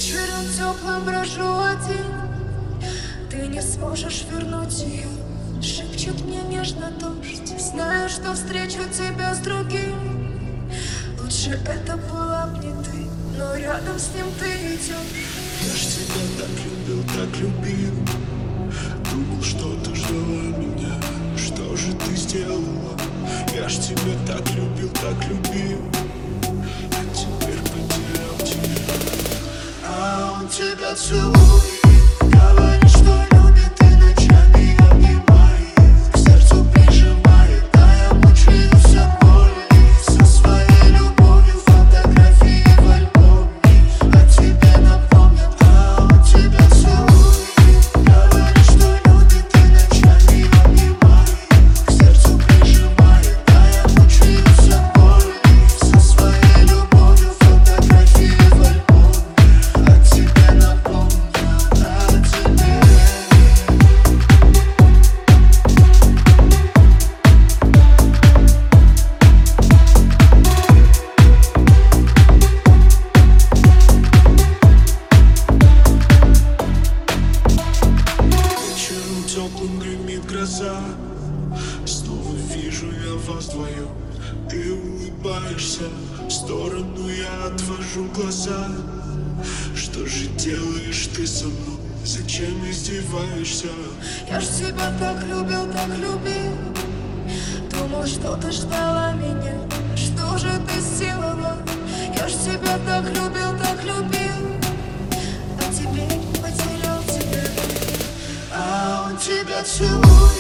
Вечером теплым брожу один, ты не сможешь вернуть ее. Шепчет мне нежно дождь, знаю, что встречу тебя с другим. Лучше это была б не ты, но рядом с ним ты идешь. Я ж тебя так любил. Думал, что ты ждала меня. Что же ты сделала? Я ж тебя так любил. А теперь потерял тебя. А он тебя целует, говорит, что любит и ночами обнимает, к сердцу прижимает, а я мучаюсь от боли. Со своей любовью фотографии в альбоме о тебе напомнят. А он тебя целует, говорит, что любит и ночами обнимает, к сердцу прижимает, а я мучаюсь от боли. Со своей любовью фотографии в альбоме о тебе напомнят, о тебе. Вечером теплым гремит гроза. Снова вижу я вас вдвоем. Ты улыбаешься, в сторону я отвожу глаза. Что же делаешь ты со мной? Зачем издеваешься? Я ж тебя так любил, так любил. Думал, что ты ждала меня. Что же ты сделала? Я ж тебя так любил, так любил. А теперь потерял тебя. А он тебя целует.